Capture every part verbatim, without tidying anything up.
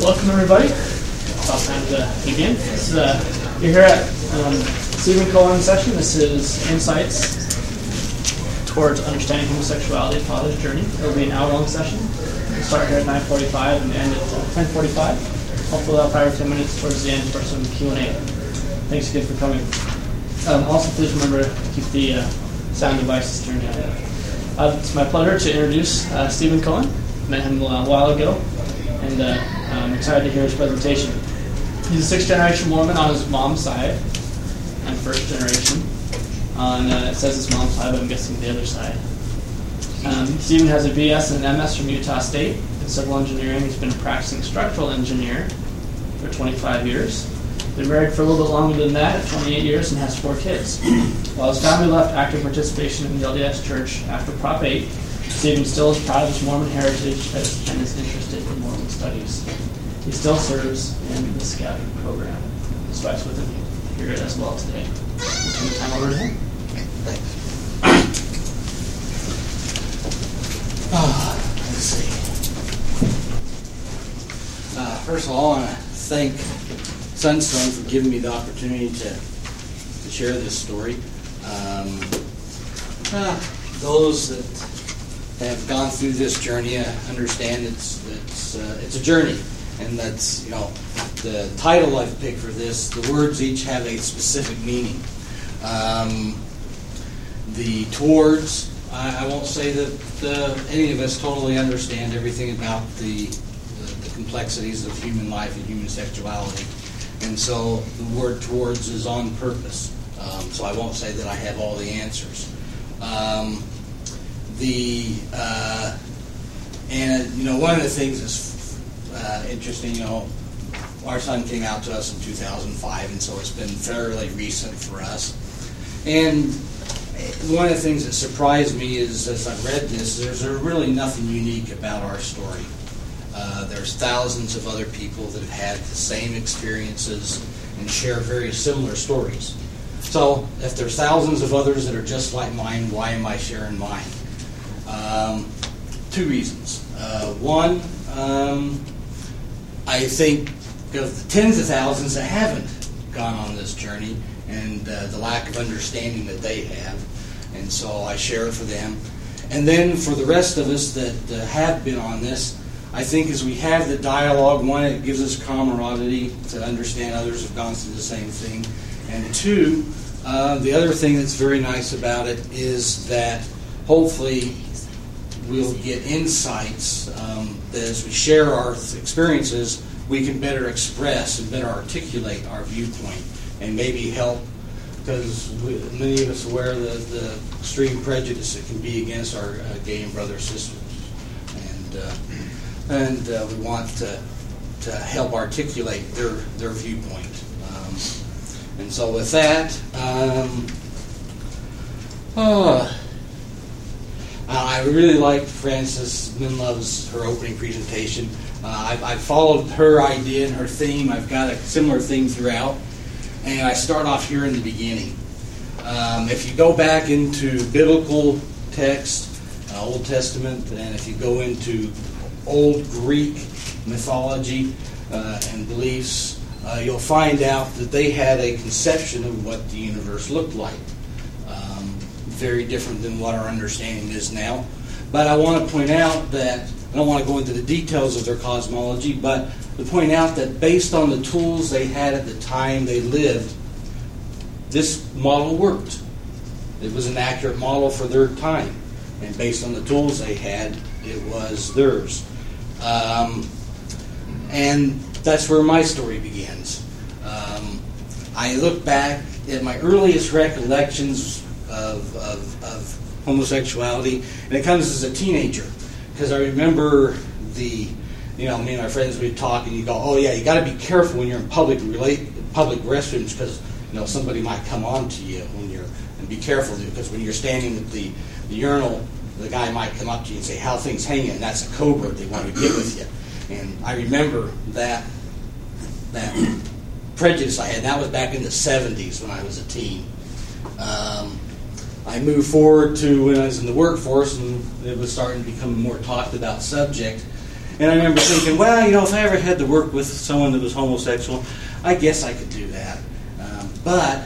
Welcome, everybody. It's about time to begin. This is, uh, you're here at um, Stephen Cohen's session. This is Insights Towards Understanding Homosexuality, Father's Journey. It'll be an hour-long session. We'll start here at nine forty-five and end at uh, ten forty-five. Hopefully I'll have ten minutes towards the end for some Q and A. Thanks again for coming. Um, also, please remember to keep the uh, sound devices turned down. Uh, it's my pleasure to introduce uh, Stephen Cohen. Met him a while ago, and uh, I'm excited to hear his presentation. He's a sixth-generation Mormon on his mom's side. I'm first generation. On uh, it says his mom's side, but I'm guessing the other side. Um, Stephen has a B S and an M S from Utah State in civil engineering. He's been a practicing structural engineer for twenty-five years. Been married for a little bit longer than that, at twenty-eight years, and has four kids. While his family left active participation in the L D S Church after Prop eight, Stephen still is proud of his Mormon heritage and is interested in Mormon studies. He still serves in the Scouting program. His wife's with him here as well today. We'll turn the time over to him. Thanks. Oh, let's see. Uh, first of all, I want to thank Sunstone for giving me the opportunity to, to share this story. Um, uh, those that have gone through this journey uh, understand it's it's uh, it's a journey, and that's, you know, the title I've picked for this. The words each have a specific meaning. Um, the towards, I, I won't say that uh, any of us totally understand everything about the, the the complexities of human life and human sexuality, and so the word towards is on purpose. Um, so I won't say that I have all the answers. Um, The uh, and you know, one of the things that's uh, interesting. You know, our son came out to us in two thousand five, and so it's been fairly recent for us. And one of the things that surprised me is, as I read this, there's really nothing unique about our story. Uh, there's thousands of other people that have had the same experiences and share very similar stories. So, if there's thousands of others that are just like mine, why am I sharing mine? Um, two reasons. Uh, one, um, I think of the tens of thousands that haven't gone on this journey and uh, the lack of understanding that they have, and so I share it for them. And then for the rest of us that uh, have been on this, I think as we have the dialogue, one, it gives us camaraderie to understand others have gone through the same thing, and two, uh, the other thing that's very nice about it is that hopefully we'll get insights um, that as we share our experiences, we can better express and better articulate our viewpoint and maybe help, because many of us are aware of the, the extreme prejudice that can be against our uh, gay and brother sisters. And uh, and uh, we want to, to help articulate their, their viewpoint. Um, and so with that, um, oh, Uh, I really liked Frances Minlove's, her opening presentation. Uh, I've, I've followed her idea and her theme. I've got a similar theme throughout. And I start off here in the beginning. Um, if you go back into biblical text, uh, Old Testament, and if you go into Old Greek mythology uh, and beliefs, uh, you'll find out that they had a conception of what the universe looked like. Very different than what our understanding is now. But I want to point out that, I don't want to go into the details of their cosmology, but to point out that based on the tools they had at the time they lived, this model worked. It was an accurate model for their time. And based on the tools they had, it was theirs. Um, and that's where my story begins. Um, I look back at my earliest recollections Of, of, of homosexuality, and it comes as a teenager, because I remember the, you know, me and our friends would talk, and you go, oh yeah, you got to be careful when you're in public relate public restrooms, because, you know, somebody might come on to you when you're, and be careful, because when you're standing at the, the urinal, the guy might come up to you and say, how things hanging, and that's a cobra, they want to get with you. And I remember that that prejudice I had. That was back in the seventies when I was a teen. Um, I moved forward to when I was in the workforce, and it was starting to become a more talked about subject. And I remember thinking, well, you know, if I ever had to work with someone that was homosexual, I guess I could do that. Um, but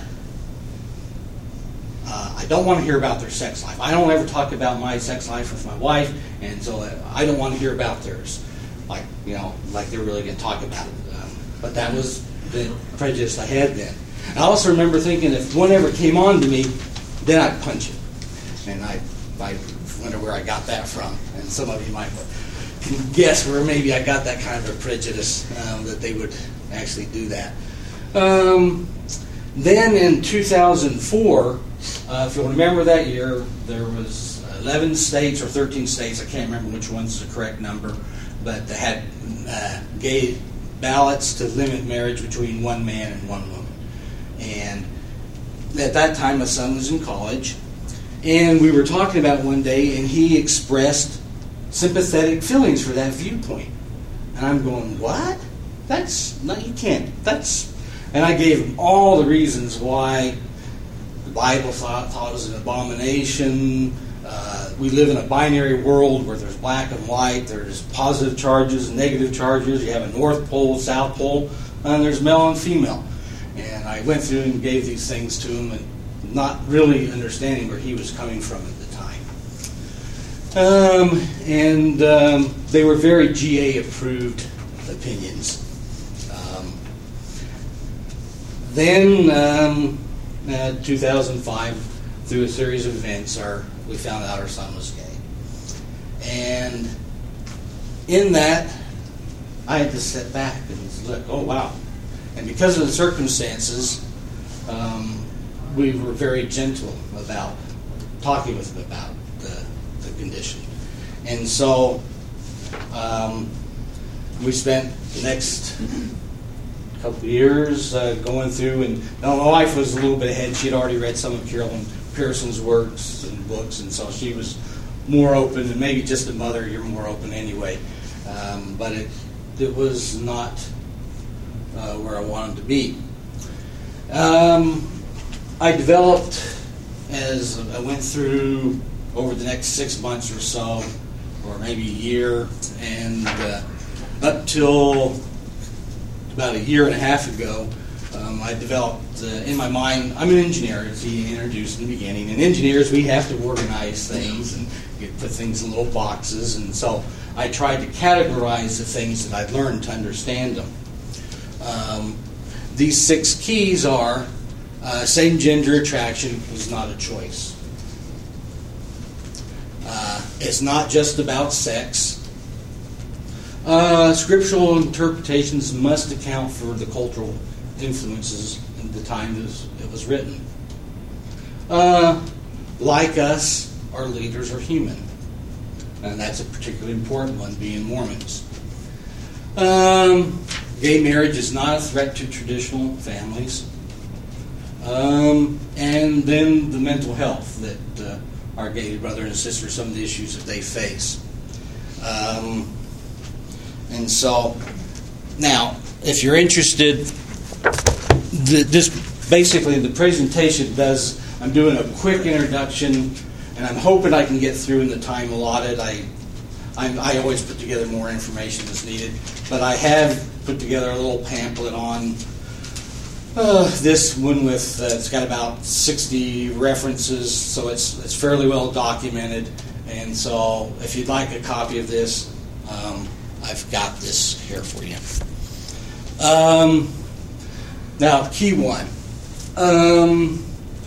uh, I don't want to hear about their sex life. I don't ever talk about my sex life with my wife, and so I don't want to hear about theirs. Like, you know, like they're really going to talk about it. Um, but that was the prejudice I had then. I also remember thinking if one ever came on to me, then I'd punch it. And I, I wonder where I got that from. And some of you might guess where maybe I got that kind of a prejudice, um, that they would actually do that. Um, then in two thousand four, uh, if you'll remember that year, there was eleven states or thirteen states, I can't remember which one's the correct number, but they had uh, gay ballots to limit marriage between one man and one woman. And at that time, my son was in college, and we were talking about it one day, and he expressed sympathetic feelings for that viewpoint. And I'm going, what? That's, no, you can't. That's, and I gave him all the reasons why the Bible thought, thought it was an abomination. Uh, we live in a binary world where there's black and white, there's positive charges, negative charges, you have a North Pole, South Pole, and there's male and female. And I went through and gave these things to him, and not really understanding where he was coming from at the time. Um, and um, they were very G A-approved opinions. Um, then, um, uh, two thousand five, through a series of events, our, we found out our son was gay. And in that, I had to sit back and look, oh, wow. And because of the circumstances, um, we were very gentle about talking with him about the, the condition. And so um, we spent the next couple of years uh, going through, and now my wife was a little bit ahead. She had already read some of Carolyn Pearson's works and books, and so she was more open, and maybe just a mother, you're more open anyway. Um, but it, it was not Uh, where I wanted to be. Um, I developed, as I went through over the next six months or so, or maybe a year, and uh, up till about a year and a half ago, um, I developed uh, in my mind, I'm an engineer, as he introduced in the beginning, and engineers, we have to organize things and get, put things in little boxes, and so I tried to categorize the things that I'd learned to understand them. Um, these six keys are uh, same-gender attraction is not a choice. Uh, it's not just about sex. Uh, scriptural interpretations must account for the cultural influences in the time it was, it was written. Uh, like us, our leaders are human. And that's a particularly important one, being Mormons. Um... Gay marriage is not a threat to traditional families. Um, and then the mental health that uh, our gay brother and sister, some of the issues that they face. Um, and so, now, if you're interested, the, this basically the presentation does, I'm doing a quick introduction, and I'm hoping I can get through in the time allotted. I, I, I always put together more information as needed, but I have put together a little pamphlet on uh, this one with, uh, it's got about sixty references, so it's it's fairly well documented. And so if you'd like a copy of this, um, I've got this here for you. Um, now, key one. Um,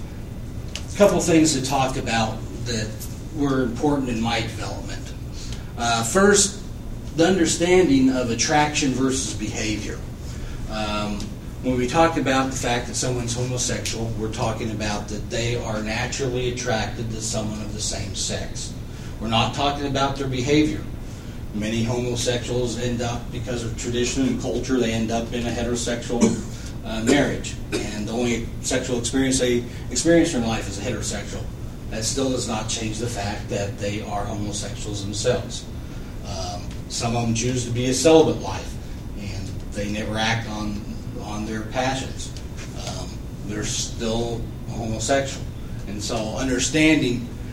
a couple things to talk about that were important in my development. Uh, first, the understanding of attraction versus behavior. Um, when we talk about the fact that someone's homosexual, we're talking about that they are naturally attracted to someone of the same sex. We're not talking about their behavior. Many homosexuals end up, because of tradition and culture, they end up in a heterosexual uh, marriage. And the only sexual experience they experience in life is a heterosexual. That still does not change the fact that they are homosexuals themselves. Um, some of them choose to be a celibate life, and they never act on on their passions. Um, they're still homosexual. And so understanding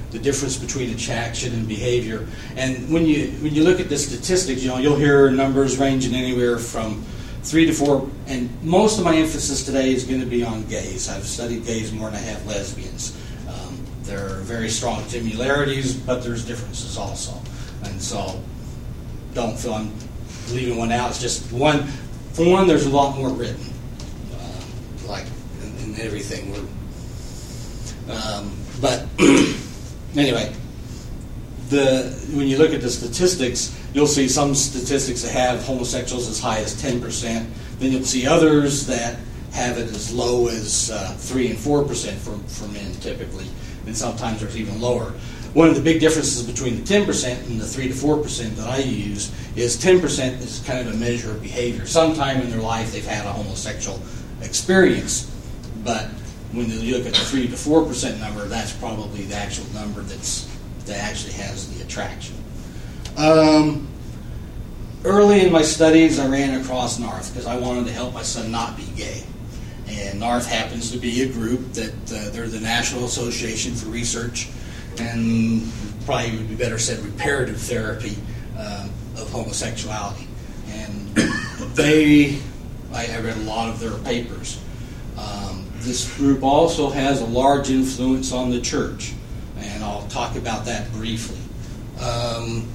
the difference between attraction and behavior. And when you when you look at the statistics, you know, you'll hear numbers ranging anywhere from three to four, and most of my emphasis today is going to be on gays. I've studied gays more than I have lesbians. Um, there are very strong similarities, but there's differences also. And so don't feel I'm leaving one out. It's just one, for one, there's a lot more written, uh, like in, in everything. We're, um, but anyway, the when you look at the statistics, you'll see some statistics that have homosexuals as high as ten percent. Then you'll see others that have it as low as uh, three and four percent for, for men typically. And sometimes there's even lower. One of the big differences between the ten percent and the three to four percent that I use is ten percent is kind of a measure of behavior. Sometime in their life they've had a homosexual experience, but when you look at the three to four percent number, that's probably the actual number that's that actually has the attraction. Um, early in my studies, I ran across NARTH because I wanted to help my son not be gay. And NARTH happens to be a group that uh, they're the National Association for Research, and probably would be better said reparative therapy uh, of homosexuality. And they, I, I read a lot of their papers. Um, this group also has a large influence on the church, and I'll talk about that briefly. Um,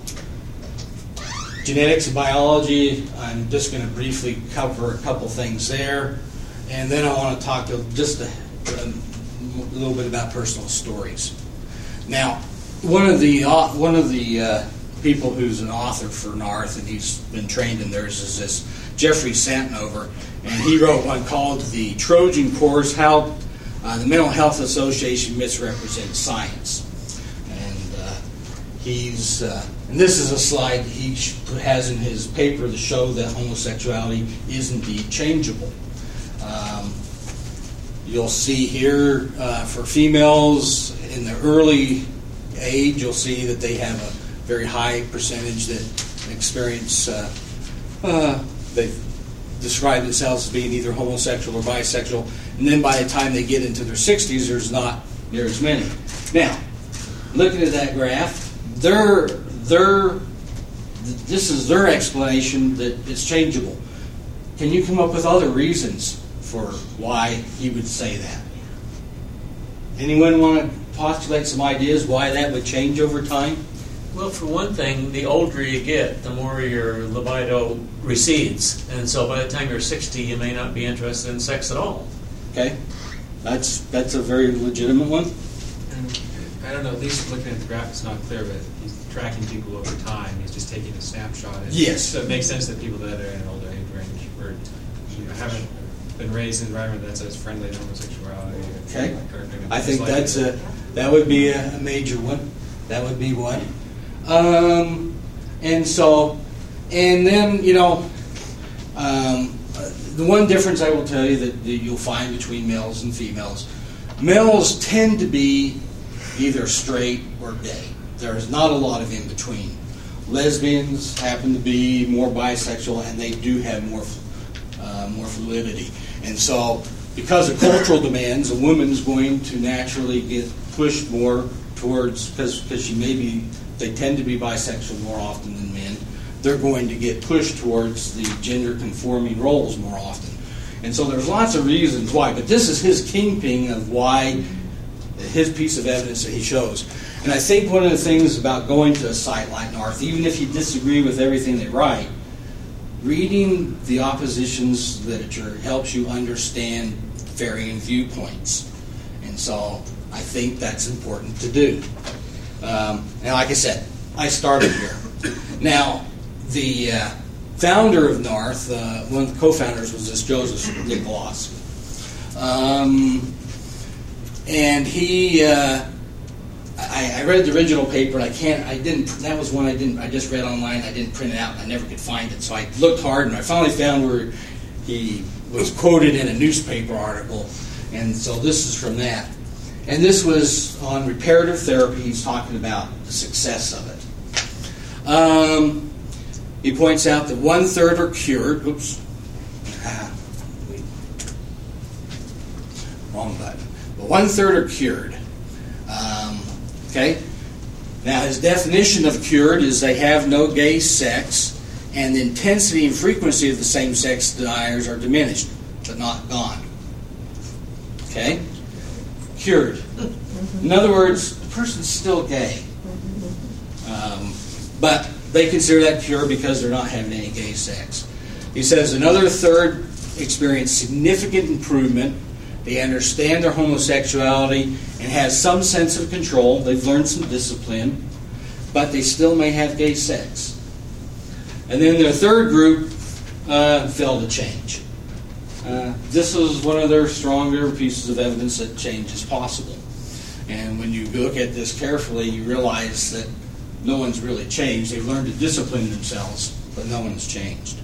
genetics and biology, I'm just going to briefly cover a couple things there, and then I want to talk to just a, a little bit about personal stories. Now, one of the one of the uh, people who's an author for NARTH, and he's been trained in theirs, is this Jeffrey Santnover, and he wrote one called "The Trojan Course: How uh, the Mental Health Association Misrepresents Science." And uh, he's uh, and this is a slide he has in his paper to show that homosexuality is indeed changeable. Um, you'll see here uh, for females in the early age, you'll see that they have a very high percentage that experience, uh, uh, they describe themselves as being either homosexual or bisexual, and then by the time they get into their sixties, there's not near as many. Now, looking at that graph, their, their, this is their explanation that it's changeable. Can you come up with other reasons for why he would say that? Anyone want to postulate some ideas why that would change over time? Well, for one thing, the older you get, the more your libido recedes. And so by the time you're sixty, you may not be interested in sex at all. Okay. That's that's a very legitimate one. And I don't know, at least looking at the graph, it's not clear, but he's tracking people over time. He's just taking a snapshot. And yes. So it makes sense that people that are in an older age range or you know, haven't been raised in an environment that says friendly to homosexuality. Okay. Or, or I think that's a, that would be a, a major one. That would be one. Um, and so, and then, you know, um, the one difference I will tell you that, that you'll find between males and females, males tend to be either straight or gay. There's not a lot of in between. Lesbians happen to be more bisexual, and they do have more uh, more fluidity. And so, because of cultural demands, a woman's going to naturally get pushed more towards, because because she may be, they tend to be bisexual more often than men, they're going to get pushed towards the gender-conforming roles more often. And so there's lots of reasons why, but this is his kingpin of why, his piece of evidence that he shows. And I think one of the things about going to a site like NARTH, even if you disagree with everything they write, reading the opposition's literature helps you understand varying viewpoints. And so I think that's important to do. Um, and like I said, I started here. Now, the uh, founder of NARTH, uh, one of the co-founders was this Joseph Nicklaus. Um, and he, uh, I, I read the original paper, and I can't, I didn't, that was one I didn't, I just read online, I didn't print it out, and I never could find it. So I looked hard, and I finally found where he was quoted in a newspaper article. And so this is from that. And this was on reparative therapy. He's talking about the success of it. Um, he points out that one-third are cured. Oops. Ah, wait. Wrong button. But one-third are cured. Um, Okay? Now, his definition of cured is they have no gay sex, and the intensity and frequency of the same-sex desires are diminished, but not gone. Okay? Cured. In other words, the person's still gay. Um, but they consider that cured because they're not having any gay sex. He says another third experience significant improvement. They understand their homosexuality and have some sense of control. They've learned some discipline, but they still may have gay sex. And then their third group uh, failed to change. Uh, this is one of their stronger pieces of evidence that change is possible. And when you look at this carefully, you realize that no one's really changed. They've learned to discipline themselves, but no one's changed.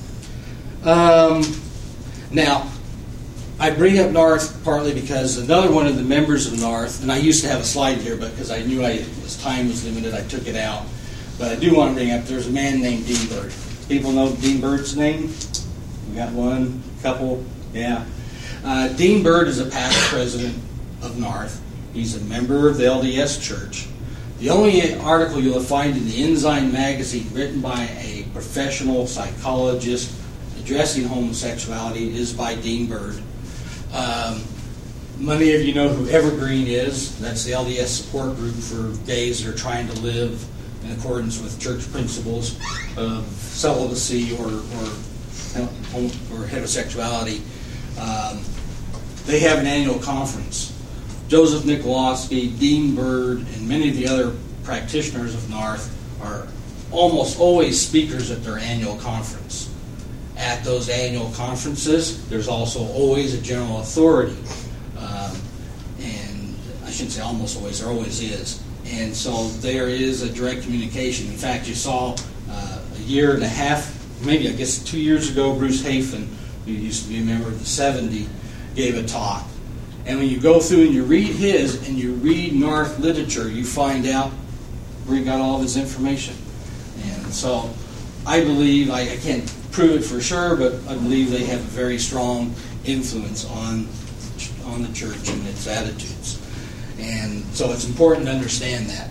Um, now, I bring up North partly because another one of the members of North, and I used to have a slide here, but because I knew I, as time was limited, I took it out. But I do want to bring up, there's a man named Dean Bird. People know Dean Bird's name? We got one, couple, yeah. Uh, Dean Bird is a past president of North. He's a member of the L D S Church. The only article you'll find in the Ensign magazine written by a professional psychologist addressing homosexuality is by Dean Bird. Um, many of you know who Evergreen is. That's the L D S support group for gays that are trying to live in accordance with church principles of celibacy or or, or heterosexuality. Um, they have an annual conference. Joseph Nikolowski, Dean Bird, and many of the other practitioners of North are almost always speakers at their annual conference. At those annual conferences, there's also always a general authority. Um, and I shouldn't say almost always, there always is. And so there is a direct communication. In fact, you saw uh, a year and a half, maybe I guess two years ago, Bruce Hafen, who used to be a member of the seventy, gave a talk. And when you go through and you read his and you read North literature, you find out where he got all of his information. And so I believe, I, I can't prove it for sure, but I believe they have a very strong influence on, on the church and its attitudes. And so it's important to understand that.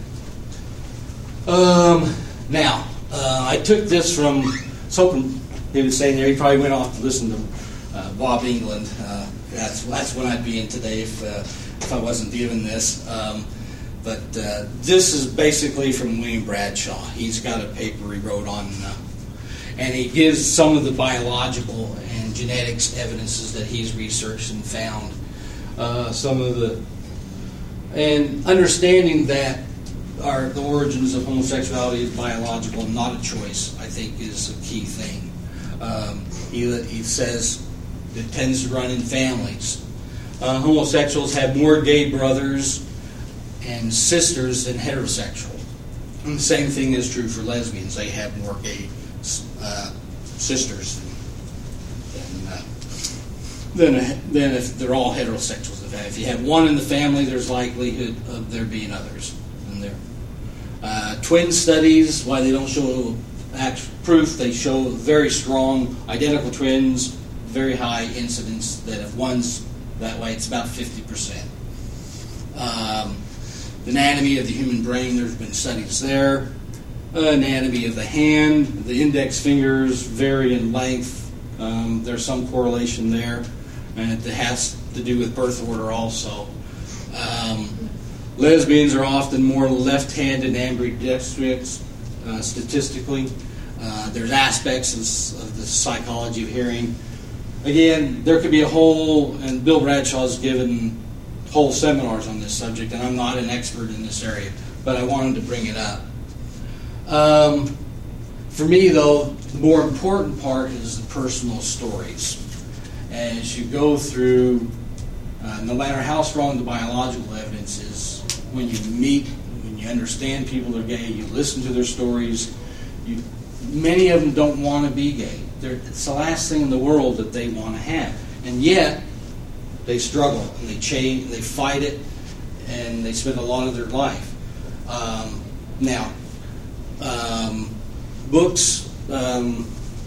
Um, now, uh, I took this from, I was hoping he was saying there, he probably went off to listen to uh, Bob England. Uh, that's that's what I'd be in today if, uh, if I wasn't given this. Um, but uh, this is basically from William Bradshaw. He's got a paper he wrote on, uh, and he gives some of the biological and genetics evidences that he's researched and found. Uh, some of the And understanding that our, the origins of homosexuality is biological, not a choice, I think is a key thing. Um, he, he says it tends to run in families. Uh, homosexuals have more gay brothers and sisters than heterosexual. And the same thing is true for lesbians. They have more gay uh, sisters than, uh, than, than if they're all heterosexuals. If you have one in the family, there's likelihood of there being others in there. Uh, twin studies, why they don't show actual proof, they show very strong identical twins, very high incidence that if one's that way, it's about fifty percent. Um, the anatomy of the human brain, there's been studies there. Uh, anatomy of the hand, the index fingers vary in length. Um, there's some correlation there, and it has to do with birth order also. Um, lesbians are often more left-handed ambidextrous uh, statistically. Uh, there's aspects of, of the psychology of hearing. Again, there could be a whole, and Bill Bradshaw's given whole seminars on this subject, and I'm not an expert in this area, but I wanted to bring it up. Um, for me, though, the more important part is the personal stories. As you go through, uh, no matter how strong the biological evidence is, when you meet, when you understand people are gay, you listen to their stories, you, many of them don't want to be gay. They're, it's the last thing in the world that they want to have. And yet, they struggle, and they change, they fight it, and they spend a lot of their life. Um, now, um, books, um,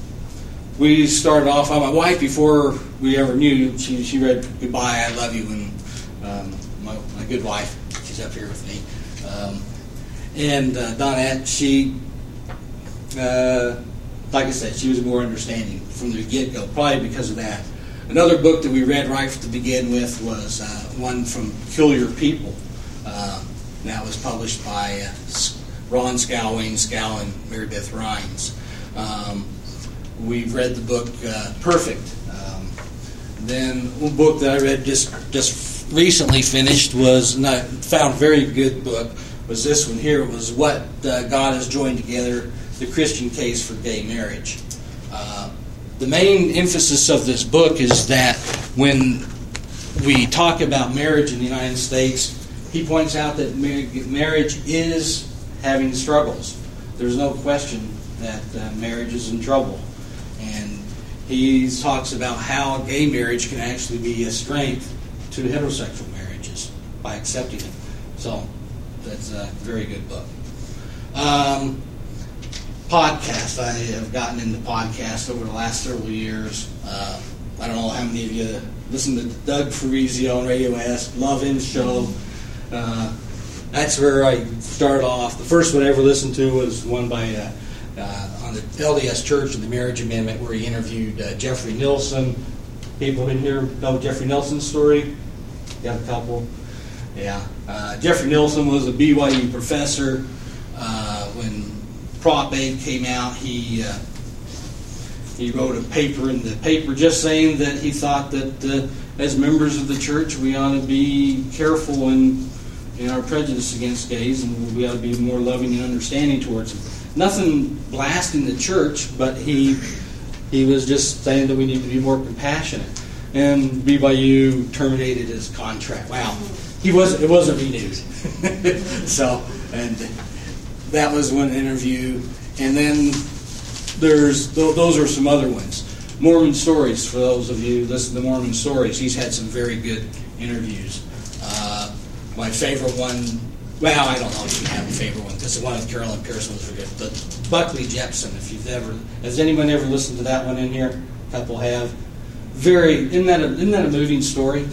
we started off on my wife before we ever knew. She she read Goodbye, I Love You, and um, my, my good wife, she's up here with me, Um, and uh, Donette, she, uh, like I said, she was more understanding from the get-go, probably because of that. Another book that we read right to begin with was uh, one from Kill Your People. Uh, that was published by uh, Ron Scow, Wayne Scow, and Mary Beth Rhines. Um, we've read the book uh, Perfect. Um, then one book that I read just just recently finished was, and I found a very good book, was this one here. It was What uh, God Has Joined Together, The Christian Case for Gay Marriage. Uh, The main emphasis of this book is that when we talk about marriage in the United States, he points out that marriage is having struggles. There's no question that uh, marriage is in trouble. And he talks about how gay marriage can actually be a strength to heterosexual marriages by accepting it. So that's a very good book. Um, Podcast. I have gotten into podcasts over the last several years. Uh, I don't know how many of you listen to Doug Fabrizio on Radio West. Love his show. Uh, that's where I started off. The first one I ever listened to was one by uh, uh, on the L D S Church and the Marriage Amendment, where he interviewed uh, Jeffrey Nilsson. People in here know Jeffrey Nilsson's story? Got a couple? Yeah. Uh, Jeffrey Nilsson was a B Y U professor. Uh, when Prop eight came out, he uh, he wrote a paper in the paper just saying that he thought that uh, as members of the church we ought to be careful in, in our prejudice against gays, and we ought to be more loving and understanding towards them. Nothing blasting the church, but he he was just saying that we need to be more compassionate. And B Y U terminated his contract. Wow, he was it wasn't renewed. So and. That was one interview, and then there's those are some other ones. Mormon Stories, for those of you who listen to Mormon Stories, he's had some very good interviews. Uh, my favorite one, well, I don't know if you have a favorite one, because the one with Carolyn Pearson was very good. But Buckley Jepson, if you've ever, has anyone ever listened to that one in here? A couple have. Very, isn't that a, isn't that a moving story?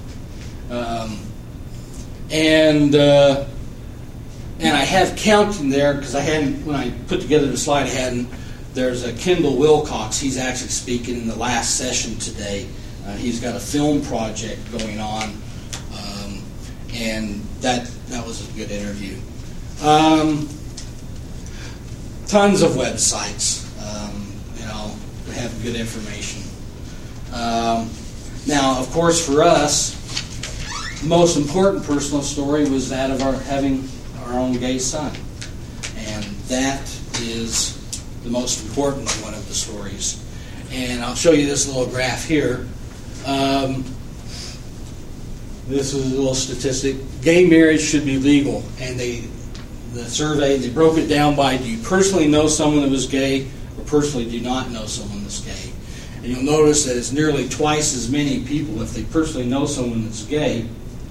Um, and. Uh, And I have counting there because I hadn't, when I put together the slide, I hadn't. There's a Kendall Wilcox. He's actually speaking in the last session today. Uh, he's got a film project going on, um, and that that was a good interview. Um, tons of websites, um, you know, have good information. Um, now, of course, for us, the most important personal story was that of our having our own gay son, and that is the most important one of the stories. And I'll show you this little graph here. Um, this is a little statistic. Gay marriage should be legal, and they the survey they broke it down by: do you personally know someone who is gay, or personally do not know someone that's gay? And you'll notice that it's nearly twice as many people. If they personally know someone that's gay,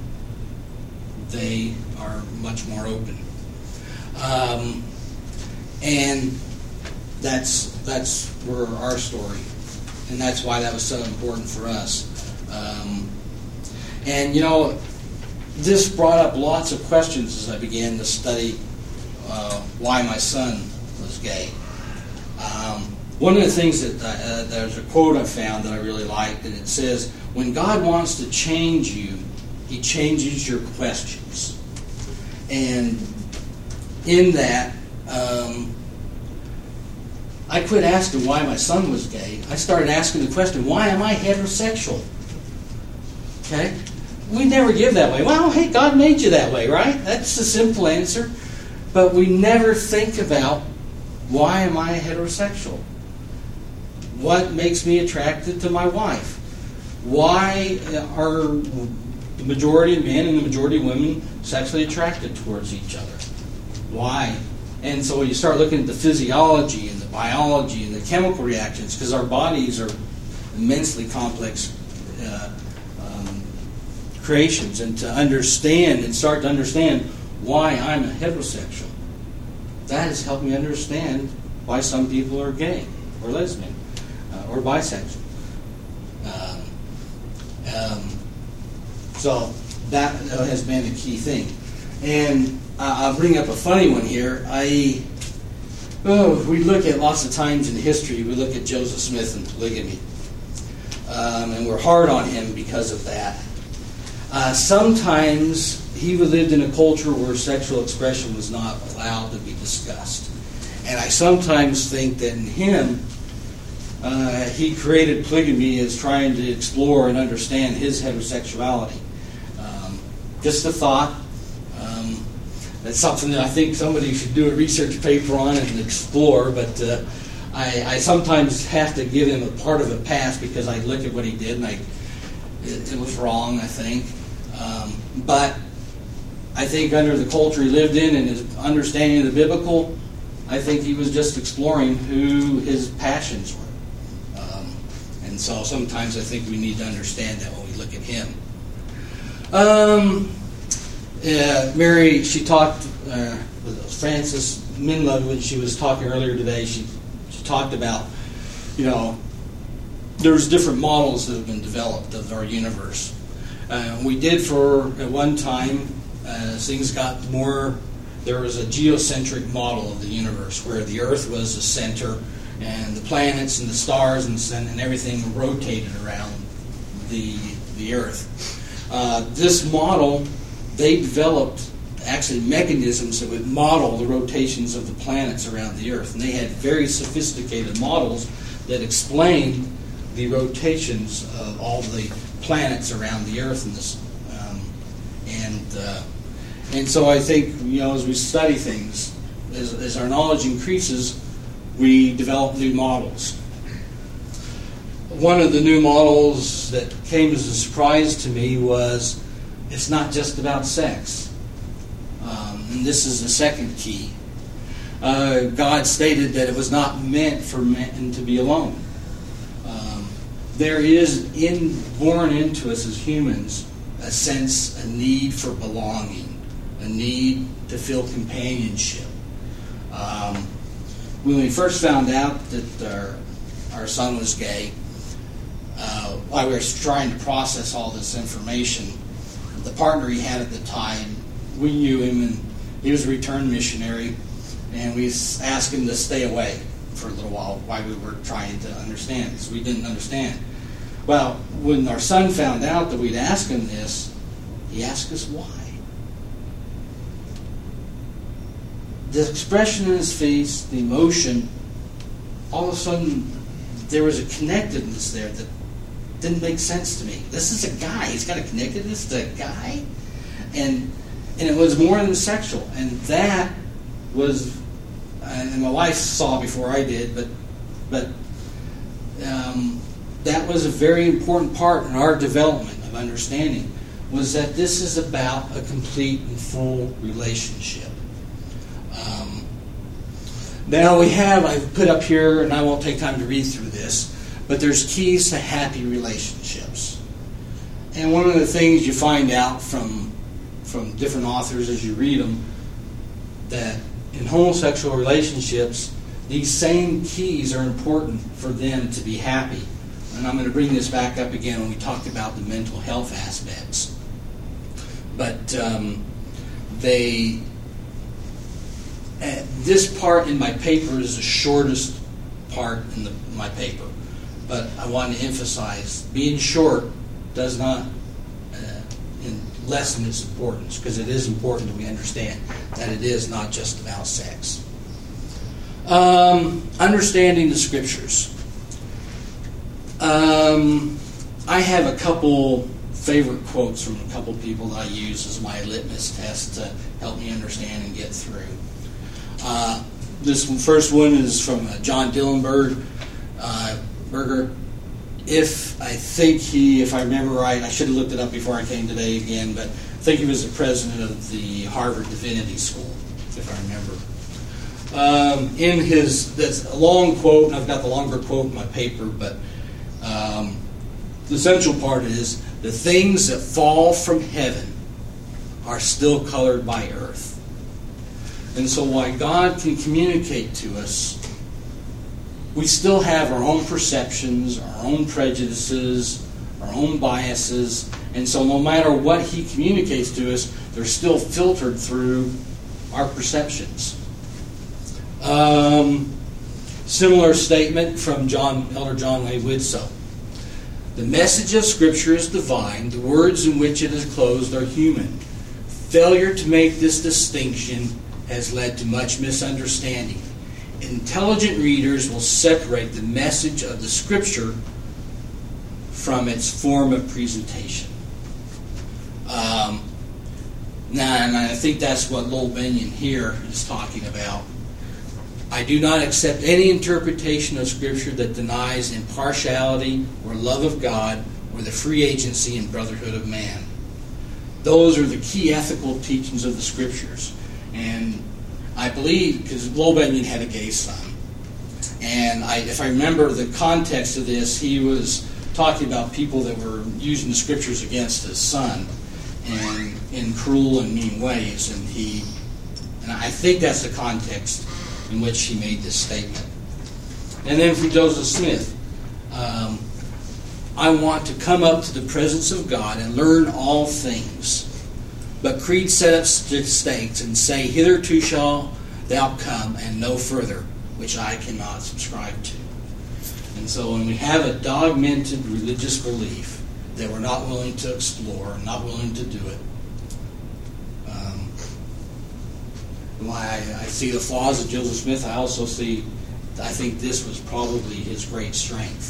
they are much more open, um, and that's that's where our story, and that's why that was so important for us. Um, and you know, this brought up lots of questions as I began to study uh, why my son was gay. Um, one of the things that uh, there's a quote I found that I really liked, and it says, "When God wants to change you, He changes your questions." And in that, um, I quit asking why my son was gay. I started asking the question, why am I heterosexual? Okay? We never give that way. Well, hey, God made you that way, right? That's the simple answer. But we never think about, why am I heterosexual? What makes me attracted to my wife? Why are the majority of men and the majority of women sexually attracted towards each other? Why? And so you start looking at the physiology and the biology and the chemical reactions, because our bodies are immensely complex uh, um, creations, and to understand and start to understand why I'm a heterosexual, that has helped me understand why some people are gay or lesbian uh, or bisexual. Um, um, So that has been a key thing. And I'll bring up a funny one here. I oh, we look at lots of times in history. We look at Joseph Smith and polygamy, um, and we're hard on him because of that. Uh, sometimes he lived in a culture where sexual expression was not allowed to be discussed, and I sometimes think that in him, uh, he created polygamy as trying to explore and understand his heterosexuality. Um, just a thought. Um, that's something that I think somebody should do a research paper on and explore, but uh, I, I sometimes have to give him a part of a pass because I look at what he did and I, it, it was wrong, I think. Um, but I think under the culture he lived in and his understanding of the biblical, I think he was just exploring who his passions were. Um, and so sometimes I think we need to understand that when we look at him. Um, yeah, Mary, she talked, uh, with Frances Minlow, when she was talking earlier today, she, she talked about, you know, there's different models that have been developed of our universe. Uh, we did for, at one time, as things got more, there was a geocentric model of the universe where the Earth was the center and the planets and the stars and, sun and everything rotated around the, the Earth. Uh, this model, they developed actually mechanisms that would model the rotations of the planets around the Earth. And they had very sophisticated models that explained the rotations of all the planets around the Earth, and this, um, and uh, and so I think, you know, as we study things, as, as our knowledge increases, we develop new models. One of the new models that came as a surprise to me was it's not just about sex, um, and this is the second key. Uh, God stated that it was not meant for men to be alone. There is inborn into us as humans a sense, a need for belonging, a need to feel companionship. Um, when we first found out that our, our son was gay, uh, while we were trying to process all this information, the partner he had at the time, we knew him, and he was a returned missionary, and we asked him to stay away for a little while while we were trying to understand this. We didn't understand. Well, when our son found out that we'd asked him this, he asked us why. The expression in his face, the emotion, all of a sudden there was a connectedness there that didn't make sense to me. This is a guy. He's got a connectedness to a guy. And and it was more than sexual. And that was, and my wife saw before I did, but but um, that was a very important part in our development of understanding, was that this is about a complete and full relationship. Um, now we have, I've put up here, and I won't take time to read through this, but there's keys to happy relationships. And one of the things you find out from, from different authors as you read them, that in homosexual relationships, these same keys are important for them to be happy. And I'm going to bring this back up again when we talk about the mental health aspects. But um, they, uh, this part in my paper is the shortest part in the, my paper. But I want to emphasize, being short does not uh, lessen its importance, because it is important that we understand that it is not just about sex. Um, understanding the Scriptures. Um, I have a couple favorite quotes from a couple people that I use as my litmus test to help me understand and get through. Uh, this one, first one is from uh, John Dillenberg. Uh, Berger. If I think he, if I remember right, I should have looked it up before I came today again, but I think he was the president of the Harvard Divinity School, if I remember. Um, in his, that's a long quote, and I've got the longer quote in my paper, but um, the essential part is, the things that fall from heaven are still colored by earth. And so while God can communicate to us, we still have our own perceptions, our own prejudices, our own biases, and so no matter what He communicates to us, they're still filtered through our perceptions. Um, similar statement from John, Elder John Wayne Widtsoe. The message of Scripture is divine. The words in which it is clothed are human. Failure to make this distinction has led to much misunderstanding. Intelligent readers will separate the message of the Scripture from its form of presentation. Um, now, and I think that's what Lowell Benyon here is talking about. I do not accept any interpretation of Scripture that denies impartiality or love of God or the free agency and brotherhood of man. Those are the key ethical teachings of the Scriptures. And I believe, because Lowell Benyon had a gay son, and I, if I remember the context of this, he was talking about people that were using the Scriptures against his son and in cruel and mean ways. And he, and I think that's the context in which he made this statement. And then from Joseph Smith, um, I want to come up to the presence of God and learn all things. But Creed set up stakes and say, hitherto shall thou come and no further, which I cannot subscribe to. And so when we have a dogmated religious belief that we're not willing to explore, not willing to do it, um, why I, I see the flaws of Joseph Smith, I also see, I think this was probably his great strength.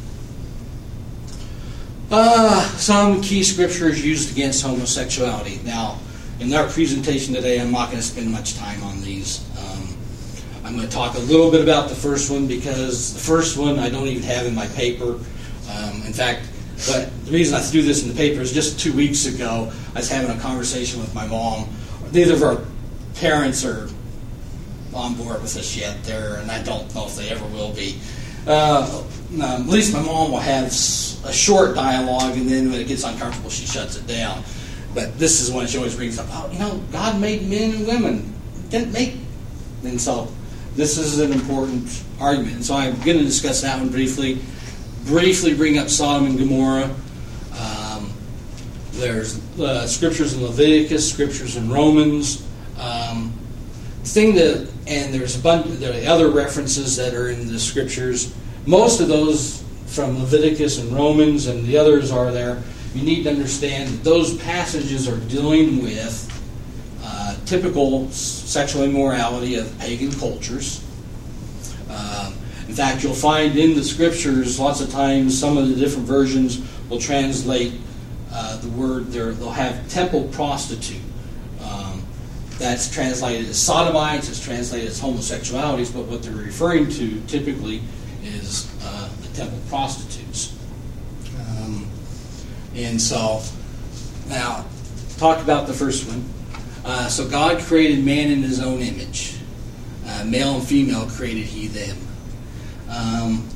Uh, some key scriptures used against homosexuality. Now, in our presentation today, I'm not going to spend much time on these. Um, I'm going to talk a little bit about the first one because the first one I don't even have in my paper. Um, in fact, but the reason I threw this in the paper is just two weeks ago, I was having a conversation with my mom. Neither of our parents are on board with us yet there, and I don't know if they ever will be. Uh, um, at least my mom will have a short dialogue, and then when it gets uncomfortable, she shuts it down. But this is one she always brings up. Oh, you know, God made men and women. Didn't make, and so this is an important argument. And so I'm going to discuss that one briefly. Briefly bring up Sodom and Gomorrah. Um, there's uh, scriptures in Leviticus, scriptures in Romans. Um, thing that, and there's a bunch. There are other references that are in the scriptures. Most of those from Leviticus and Romans, and the others are there. You need to understand that those passages are dealing with uh, typical sexual immorality of pagan cultures. Um, in fact, you'll find in the scriptures lots of times some of the different versions will translate uh, the word. They'll have temple prostitute. Um, that's translated as sodomites. It's translated as homosexualities. But what they're referring to typically is uh, the temple prostitutes. Um, and so, now, talk about the first one. Uh, so God created man in his own image. Uh, male and female created he them. Um,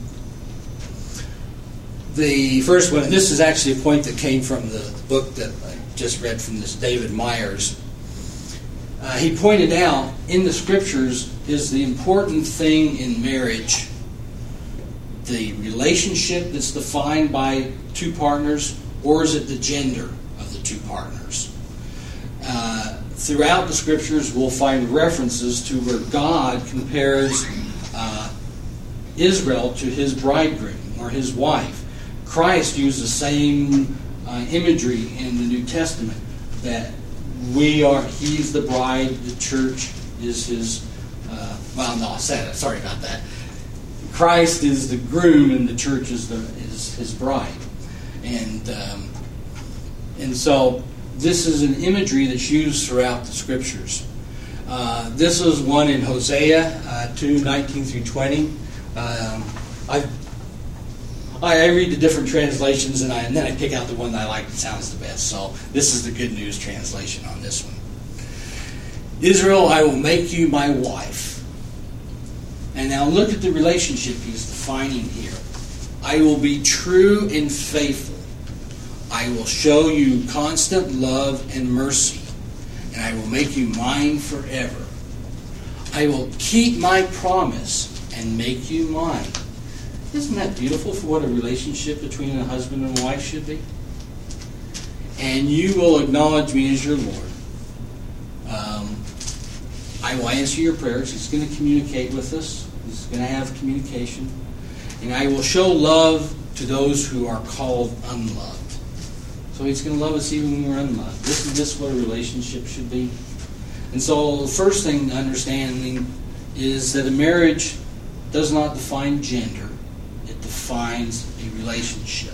the first one, and this is actually a point that came from the book that I just read from this David Myers. Uh, he pointed out in the scriptures, is the important thing in marriage the relationship that's defined by two partners, or is it the gender of the two partners? Uh, throughout the scriptures, we'll find references to where God compares uh, Israel to his bridegroom or his wife. Christ used the same uh, imagery in the New Testament, that we are, he's the bride, the church is his, uh, well, no, I said it, sorry about that. Christ is the groom and the church is the is his bride. And um, and so this is an imagery that's used throughout the scriptures. Uh, this is one in Hosea uh, two, nineteen through twenty. Um, I I read the different translations and, I, and then I pick out the one that I like that sounds the best. So this is the Good News translation on this one. Israel, I will make you my wife. And now look at the relationship he's defining here. I will be true and faithful. I will show you constant love and mercy. And I will make you mine forever. I will keep my promise and make you mine. Isn't that beautiful for what a relationship between a husband and wife should be? And you will acknowledge me as your Lord. Um, I will answer your prayers. He's going to communicate with us. He's going to have communication. And I will show love to those who are called unloved. So He's going to love us even when we're unloved. This is this what a relationship should be. And so the first thing understanding is that a marriage does not define gender. It defines a relationship.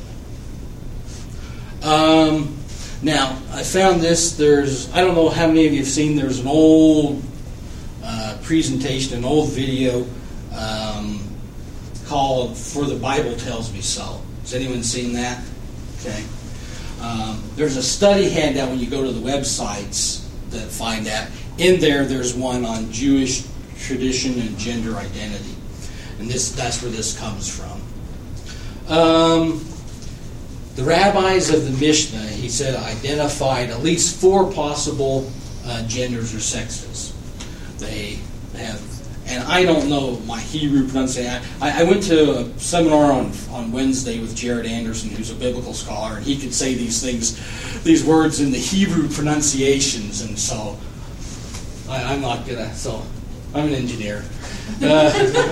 Um, now, I found this. There's, I don't know how many of you have seen, there's an old uh, presentation, an old video um, called For the Bible Tells Me So. Has anyone seen that? Okay. Um, there's a study handout when you go to the websites that find that. In there, there's one on Jewish tradition and gender identity. And this that's where this comes from. Um, the rabbis of the Mishnah, he said, identified at least four possible uh, genders or sexes. They have, and I don't know my Hebrew pronunciation. I, I went to a seminar on, on Wednesday with Jared Anderson, who's a biblical scholar, and he could say these things, these words in the Hebrew pronunciations, and so I, I'm not gonna. So I'm an engineer. Uh,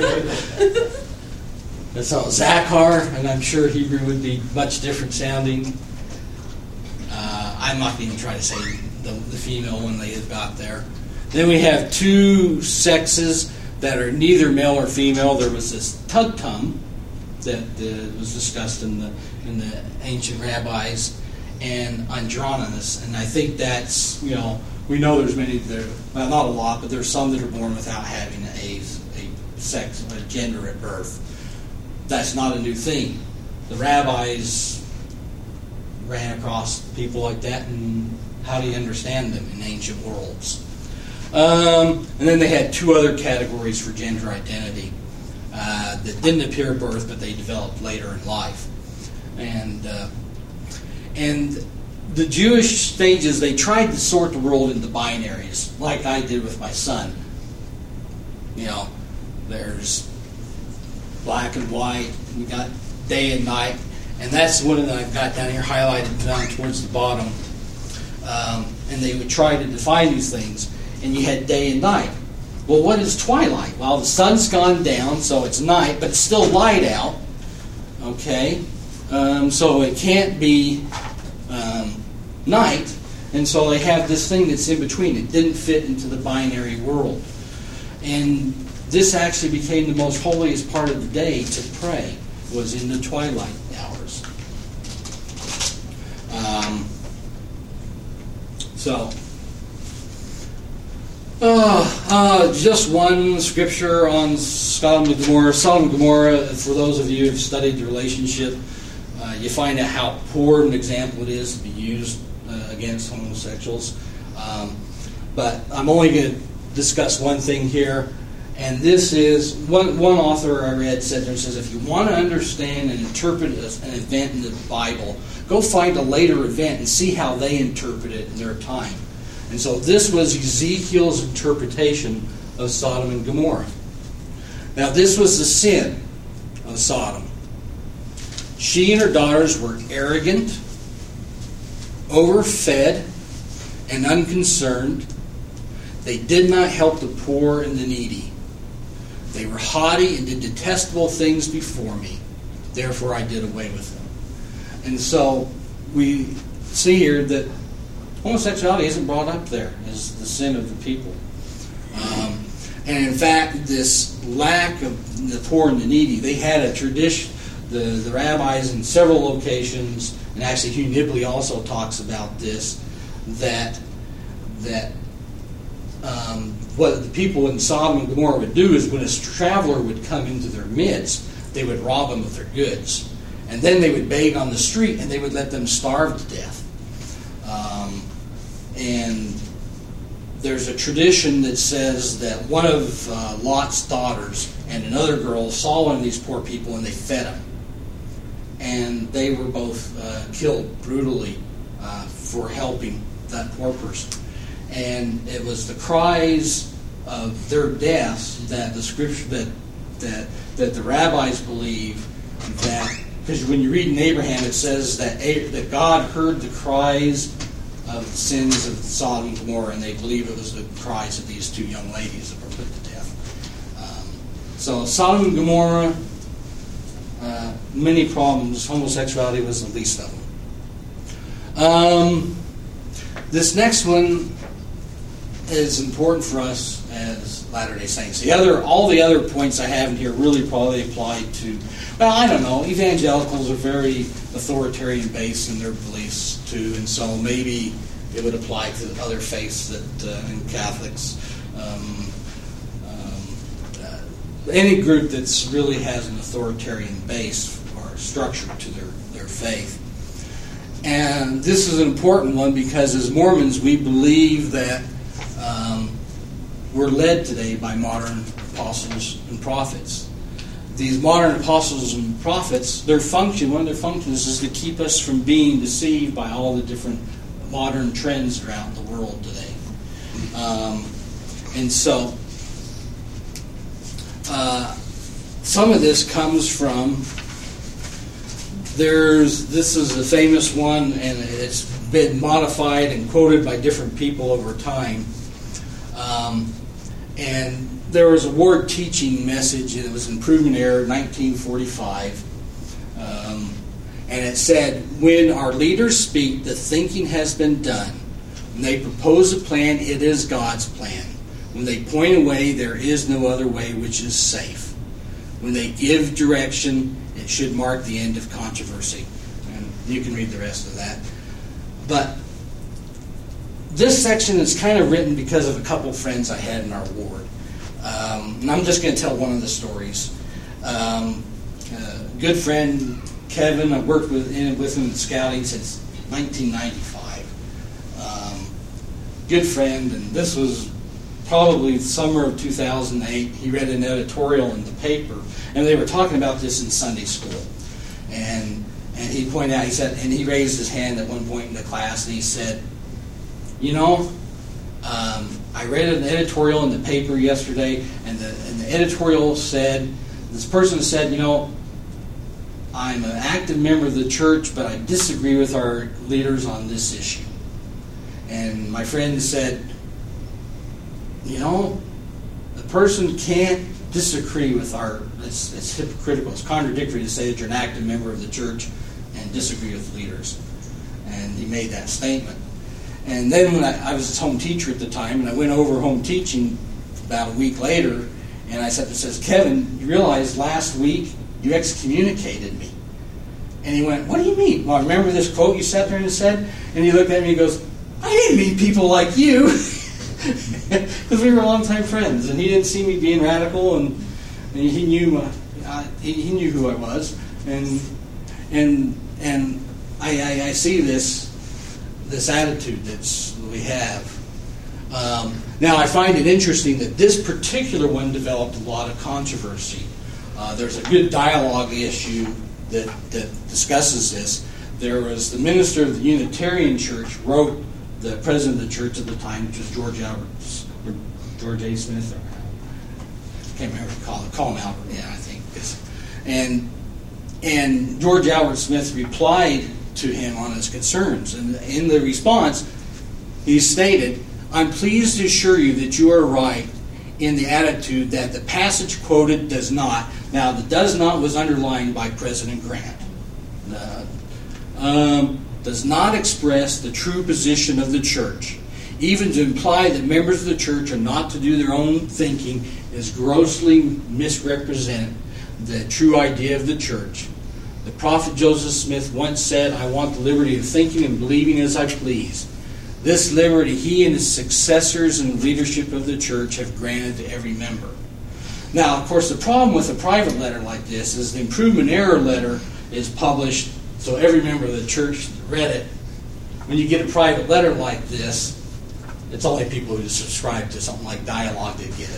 so Zachar, and I'm sure Hebrew would be much different sounding. Uh, I'm not going to try to say the, the female when they got there. Then we have two sexes that are neither male or female. There was this tugtum that uh, was discussed in the in the ancient rabbis, and androgynous, and I think that's, you know, we know there's many there, well, not a lot, but there's some that are born without having a, a sex, a gender at birth. That's not a new thing. The rabbis ran across people like that, and how do you understand them in ancient worlds? Um, and then they had two other categories for gender identity uh, that didn't appear at birth, but they developed later in life. And uh, and the Jewish stages, they tried to sort the world into binaries, like I did with my son. You know, there's black and white, we got day and night, and that's one that I've got down here highlighted down towards the bottom. Um, and they would try to define these things, and you had day and night. Well, what is twilight? Well, the sun's gone down, so it's night, but it's still light out. Okay? Um, so it can't be um, night, and so they have this thing that's in between. It didn't fit into the binary world. And this actually became the most holiest part of the day to pray, was in the twilight hours. Um, so, uh, uh, just one scripture on Sodom and Gomorrah. Sodom and Gomorrah, for those of you who have studied the relationship, uh, you find out how poor an example it is to be used uh, against homosexuals. Um, but I'm only going to discuss one thing here. And this is, one, one author I read said there, says, if you want to understand and interpret an event in the Bible, go find a later event and see how they interpret it in their time. And so this was Ezekiel's interpretation of Sodom and Gomorrah. Now this was the sin of Sodom. She and her daughters were arrogant, overfed, and unconcerned. They did not help the poor and the needy. They were haughty and did detestable things before me. Therefore I did away with them. And so we see here that homosexuality isn't brought up there as the sin of the people. Um, and in fact, this lack of the poor and the needy, they had a tradition, the, the rabbis in several locations, and actually Hugh Nibley also talks about this, that that um, what the people in Sodom and Gomorrah would do is when a traveler would come into their midst, they would rob them of their goods. And then they would beg on the street, and they would let them starve to death. Um, and there's a tradition that says that one of uh, Lot's daughters and another girl saw one of these poor people, and they fed them. And they were both uh, killed brutally uh, for helping that poor person. And it was the cries of their deaths that the scripture that that that the rabbis believe that, because when you read in Abraham, it says that that God heard the cries of the sins of Sodom and Gomorrah, and they believe it was the cries of these two young ladies that were put to death. Um, so Sodom and Gomorrah, uh, many problems. Homosexuality was the least of them. Um, this next one is important for us as Latter-day Saints. The other, all the other points I have in here really probably apply to, well, I don't know, evangelicals are very authoritarian based in their beliefs too, and so maybe it would apply to other faiths that, uh, and Catholics, um, um, uh, any group that's really has an authoritarian base or structure to their, their faith. And this is an important one because as Mormons we believe that um, we're led today by modern apostles and prophets. These modern apostles and prophets, their function, one of their functions is to keep us from being deceived by all the different modern trends around the world today. Um, and so, uh, some of this comes from, there's, this is a famous one, and it's been modified and quoted by different people over time. Um, and there was a word teaching message, and it was Improvement Error, nineteen forty-five. Um, and it said, when our leaders speak, the thinking has been done. When they propose a plan, it is God's plan. When they point a way, there is no other way which is safe. When they give direction, it should mark the end of controversy. And you can read the rest of that. But this section is kind of written because of a couple friends I had in our ward. Um, and I'm just going to tell one of the stories. Um, a good friend, Kevin, I've worked with, in, with him in Scouting since nineteen ninety-five. Um, good friend, and this was probably the summer of two thousand eight. He read an editorial in the paper, and they were talking about this in Sunday school. And and he pointed out, he said, and he raised his hand at one point in the class, and he said, you know, um, I read an editorial in the paper yesterday, and the, and the editorial said, this person said, you know, I'm an active member of the church, but I disagree with our leaders on this issue. And my friend said, you know, the person can't disagree with our, it's, it's hypocritical, it's contradictory to say that you're an active member of the church and disagree with leaders. And he made that statement. And then when I, I was his home teacher at the time, and I went over home teaching about a week later, and I said, it says, Kevin, you realize last week you excommunicated me. And he went, what do you mean? Well, remember this quote you sat there and said? And he looked at me and he goes, I didn't mean people like you. Because we were longtime friends, and he didn't see me being radical, and, and he knew uh, I, he, he knew who I was, and and and I, I, I see this this attitude that's we have. Um, now I find it interesting that this particular one developed a lot of controversy. Uh, there's a good dialogue issue that that discusses this. There was the minister of the Unitarian Church wrote the president of the church at the time, which was George Albert, or George A. Smith, or I can't remember what to call him, call him Albert, yeah, I think. And and George Albert Smith replied to him on his concerns. And in the response, he stated, I'm pleased to assure you that you are right in the attitude that the passage quoted does not. Now, the does not was underlined by President Grant. Uh, um, does not express the true position of the church. Even to imply that members of the church are not to do their own thinking is grossly misrepresent the true idea of the church. The prophet Joseph Smith once said, I want the liberty of thinking and believing as I please. This liberty he and his successors in the leadership of the church have granted to every member. Now, of course, the problem with a private letter like this is the Improvement Error letter is published, so every member of the church read it. When you get a private letter like this, it's only people who subscribe to something like Dialogue that get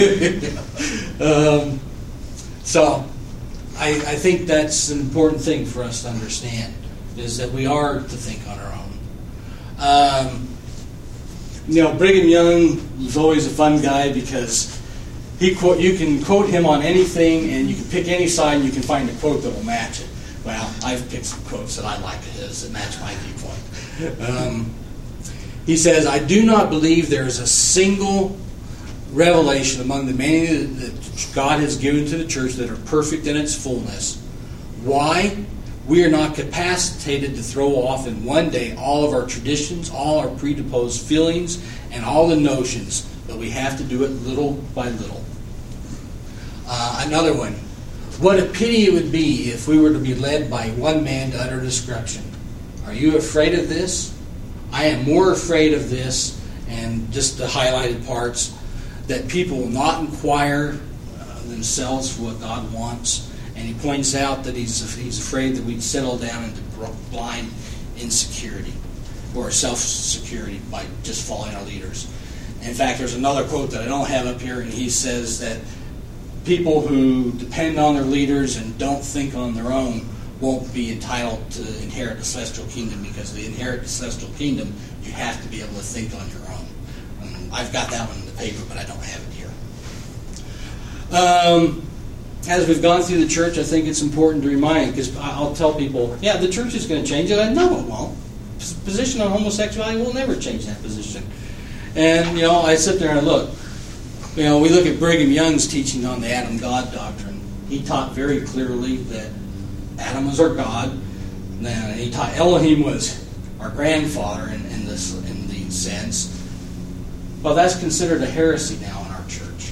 it. um, so, I, I think that's an important thing for us to understand, is that we are to think on our own. Um, you know, Brigham Young is always a fun guy because he quote, you can quote him on anything, and you can pick any side, and you can find a quote that will match it. Well, I've picked some quotes that I like of his that match my viewpoint. Um, He says, I do not believe there is a single revelation among the many that God has given to the church that are perfect in its fullness. Why? We are not capacitated to throw off in one day all of our traditions, all our predisposed feelings, and all the notions, but we have to do it little by little. Uh, another one. What a pity it would be if we were to be led by one man to utter destruction. Are you afraid of this? I am more afraid of this, and just the highlighted parts, that people will not inquire uh, themselves for what God wants. And he points out that he's he's afraid that we'd settle down into blind insecurity or self-security by just following our leaders. In fact, there's another quote that I don't have up here, and he says that people who depend on their leaders and don't think on their own won't be entitled to inherit the celestial kingdom, because to inherit the celestial kingdom, you have to be able to think on your own. Um, I've got that one in the paper, but I don't have it here. Um, as we've gone through the church, I think it's important to remind, because I'll tell people, yeah, the church is going to change it. I know it won't. Position on homosexuality will never change that position. And, you know, I sit there and I look. You know, we look at Brigham Young's teaching on the Adam God doctrine. He taught very clearly that Adam was our God. Then he taught Elohim was our grandfather in, in this in the sense. Well, that's considered a heresy now in our church.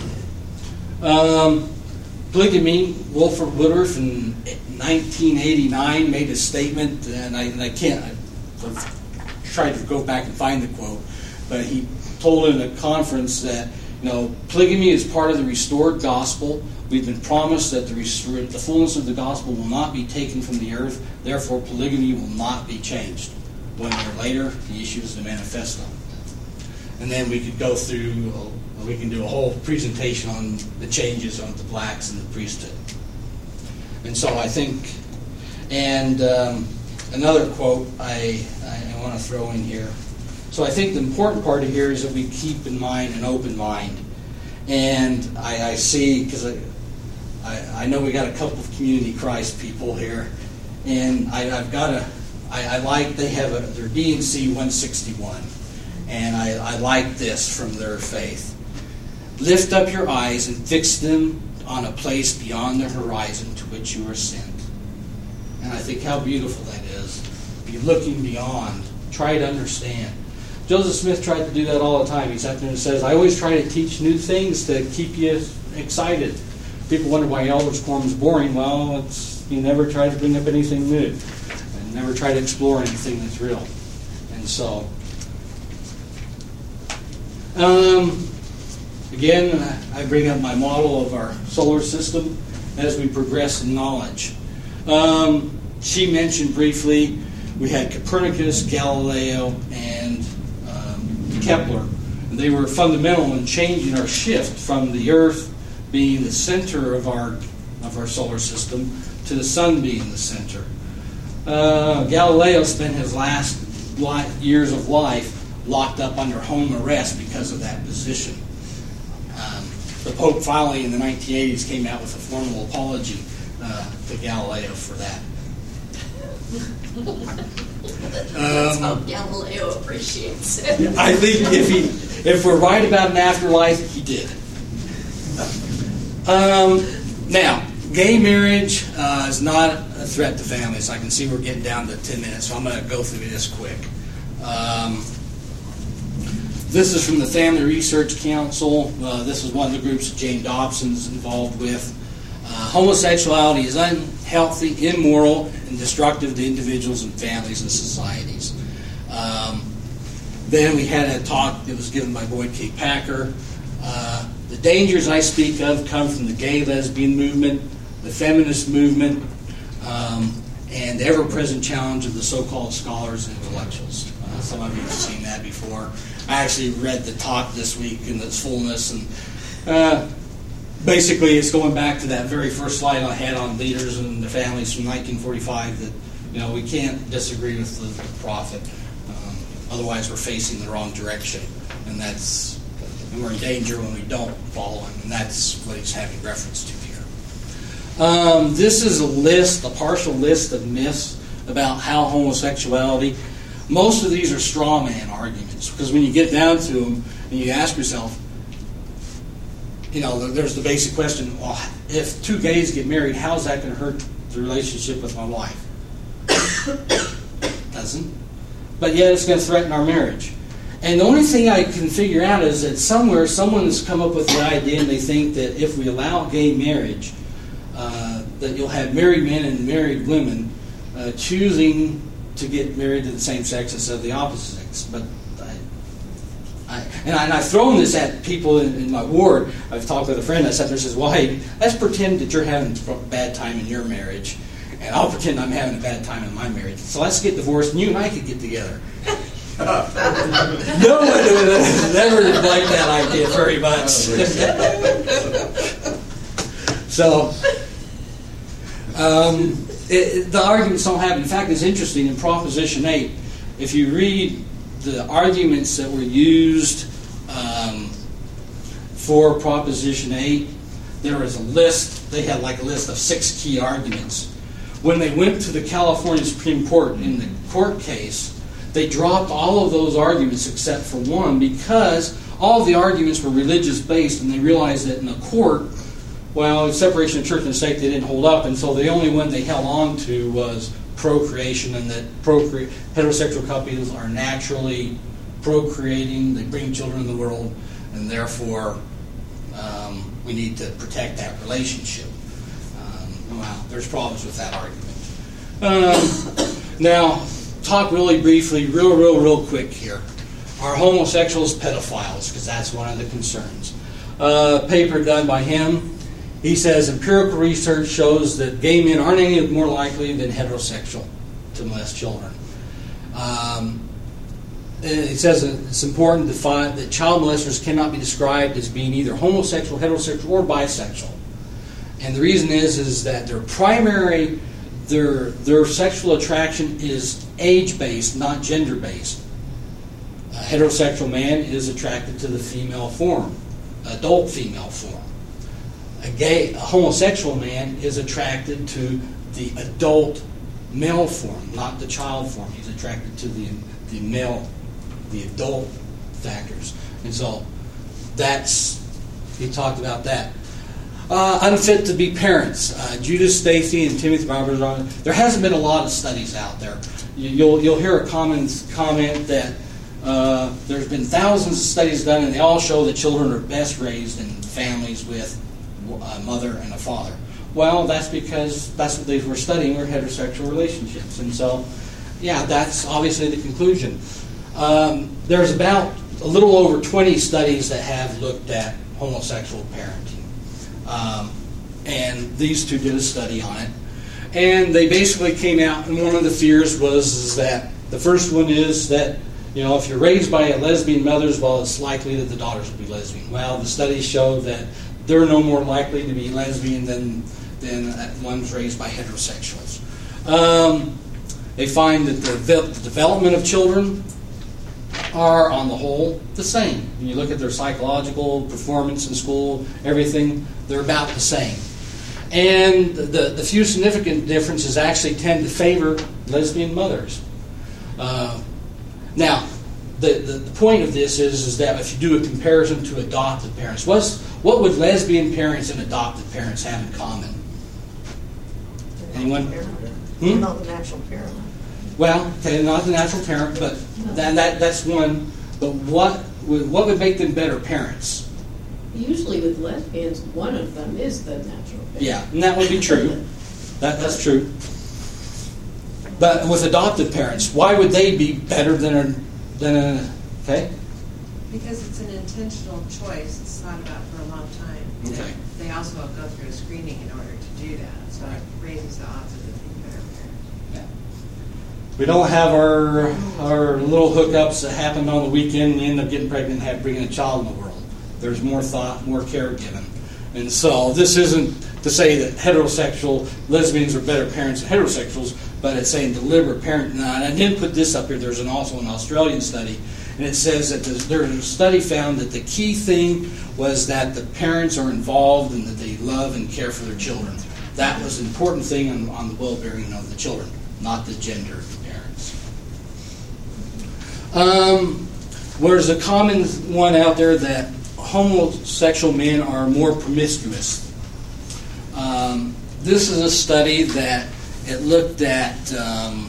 Um, polygamy. Wilford Woodruff in nineteen eighty-nine made a statement, and I, and I can't. I've tried to go back and find the quote, but he told in a conference that, you know, polygamy is part of the restored gospel. We've been promised that the, restor- the fullness of the gospel will not be taken from the earth. Therefore, polygamy will not be changed. One year later, he issues the manifesto. And then we could go through, uh, we can do a whole presentation on the changes on the blacks and the priesthood. And so I think, and um, another quote I, I, I want to throw in here. So I think the important part of here is that we keep in mind an open mind. And I, I see, because I, I, I know we got a couple of Community Christ people here, and I, I've got a, I, I like, they have a, their D and C one sixty-one, and I, I like this from their faith. Lift up your eyes and fix them on a place beyond the horizon to which you are sent. And I think how beautiful that is. Be looking beyond. Try to understand. Joseph Smith tried to do that all the time. He sat there and says, I always try to teach new things to keep you excited. People wonder why Elders Quorum is boring. Well, it's you never try to bring up anything new. And never try to explore anything that's real. And so, um, again, I bring up my model of our solar system as we progress in knowledge. Um, she mentioned briefly, we had Copernicus, Galileo, and Kepler. And they were fundamental in changing our shift from the Earth being the center of our of our solar system to the Sun being the center. Uh, Galileo spent his last li- years of life locked up under home arrest because of that position. Um, the Pope finally in the nineteen eighties came out with a formal apology uh, to Galileo for that. That's how Galileo appreciates it. I think if he, if we're right about an afterlife, he did. Um, now, gay marriage uh, is not a threat to families. I can see we're getting down to ten minutes, so I'm going to go through this quick. Um, this is from the Family Research Council. Uh, this is one of the groups that Jane Dobson's involved with. Uh, homosexuality is unhealthy, immoral, and destructive to individuals and families and societies. Um, then we had a talk that was given by Boyd K. Packer. Uh, the dangers I speak of come from the gay lesbian movement, the feminist movement, um, and the ever-present challenge of the so-called scholars and intellectuals. Uh, some of you have seen that before. I actually read the talk this week in its fullness, and uh, basically, it's going back to that very first slide I had on leaders and the families from nineteen forty-five that, you know, we can't disagree with the, the prophet. Um, otherwise, we're facing the wrong direction. And that's, and we're in danger when we don't follow him. And that's what he's having reference to here. Um, this is a list, a partial list of myths about how homosexuality most of these are straw man arguments, because when you get down to them and you ask yourself, you know, there's the basic question, well, if two gays get married, how's that going to hurt the relationship with my wife? Doesn't. But yet it's going to threaten our marriage. And the only thing I can figure out is that somewhere someone's come up with the idea, and they think that if we allow gay marriage, uh, that you'll have married men and married women uh, choosing to get married to the same sex instead of the opposite sex. But I, I, and, I, and I've thrown this at people in, in my ward. I've talked with a friend. I sat there and says, "Well, hey, let's pretend that you're having a bad time in your marriage, and I'll pretend I'm having a bad time in my marriage. So let's get divorced, and you and I could get together." No one would have never liked that idea very much. So, um, it, the arguments don't have. In fact, it's interesting in Proposition eight. If you read the arguments that were used um, for Proposition eight, there was a list. They had like a list of six key arguments. When they went to the California Supreme Court in the court case, they dropped all of those arguments except for one, because all of the arguments were religious based, and they realized that in the court, well, separation of church and state, they didn't hold up, and so the only one they held on to was procreation, and that procre- heterosexual couples are naturally procreating, they bring children in the world, and therefore um, we need to protect that relationship. Um, well, there's problems with that argument. Um, now, talk really briefly, real, real, real quick here. Are homosexuals pedophiles? Because that's one of the concerns. Uh, a paper done by him. He says empirical research shows that gay men aren't any more likely than heterosexual to molest children. Um, it says it's important to find that child molesters cannot be described as being either homosexual, heterosexual, or bisexual. And the reason is, is that their primary Their their sexual attraction is age-based, not gender-based. A heterosexual man is attracted to the female form, adult female form. A gay, a homosexual man is attracted to the adult male form, not the child form. He's attracted to the the male, the adult factors. And so that's, he talked about that. Uh, unfit to be parents. Uh, Judas Stacy and Timothy Roberts. On there hasn't been a lot of studies out there. You, you'll you'll hear a common comment that uh, there's been thousands of studies done, and they all show that children are best raised in families with a mother and a father. Well, that's because that's what they were studying, were heterosexual relationships, and so yeah, that's obviously the conclusion. Um, there's about a little over twenty studies that have looked at homosexual parenting. Um, and these two did a study on it. And they basically came out, and one of the fears was is that the first one is that, you know, if you're raised by a lesbian mother, well, it's likely that the daughters will be lesbian. Well, the studies show that they're no more likely to be lesbian than, than ones raised by heterosexuals. Um, they find that the, the development of children are, on the whole, the same. When you look at their psychological performance in school, everything, they're about the same. And the, the few significant differences actually tend to favor lesbian mothers. Uh, now, the, the, the point of this is, is that if you do a comparison to adopted parents, what's, what would lesbian parents and adopted parents have in common? Anyone? Hmm? Not the natural parent. Well, okay, not the natural parent, but that, that that's one. But what would, what would make them better parents? Usually with lesbians, one of them is the natural parent. Yeah, and that would be true. That that's true. But with adopted parents, why would they be better than a than a okay? Because it's an intentional choice. It's thought about for a long time. Okay. They also go through a screening in order to do that, so it raises the odds of them being better parents. Yeah. We don't have our our little hookups that happen on the weekend and end up getting pregnant and have bringing a child in the world. There's more thought, more care given. And so this isn't to say that heterosexual lesbians are better parents than heterosexuals, but it's saying deliberate parent. Now, and I didn't put this up here. There's an, also an Australian study, and it says that there's, there's a study found that the key thing was that the parents are involved and that they love and care for their children. That was an important thing on, on the well-being of the children, not the gender of the parents. Um, there's a common one out there that homosexual men are more promiscuous. Um, this is a study that it looked at, um,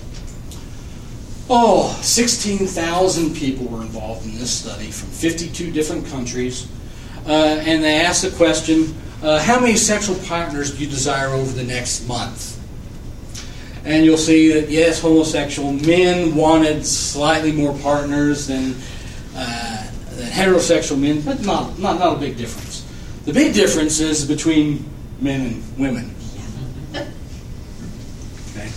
oh, sixteen thousand people were involved in this study from fifty-two different countries. Uh, and they asked the question, uh, how many sexual partners do you desire over the next month? And you'll see that, yes, homosexual men wanted slightly more partners than, uh, than heterosexual men, but not, not, not a big difference. The big difference is between men and women. Okay.